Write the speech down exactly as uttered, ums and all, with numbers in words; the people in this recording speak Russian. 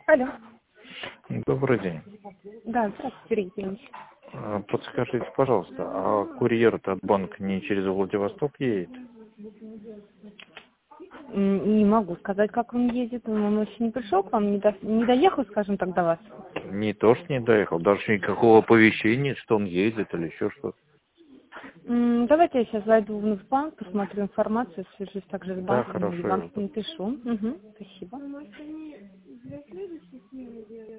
Алло. Добрый день. Да, здравствуйте, Сергей Евгеньевич. А, Подскажите, пожалуйста, а курьер-то от банка не через Владивосток едет? М, Не могу сказать, как он ездит. Он еще не пришел к вам, не, до- не доехал, скажем так, до вас. Не то, что не доехал, даже никакого оповещения, что он едет или еще что-то. М, Давайте я сейчас зайду в банк, посмотрю информацию, свяжусь также с Да, банком, и хорошо, я вам вот напишу. Мгм, спасибо.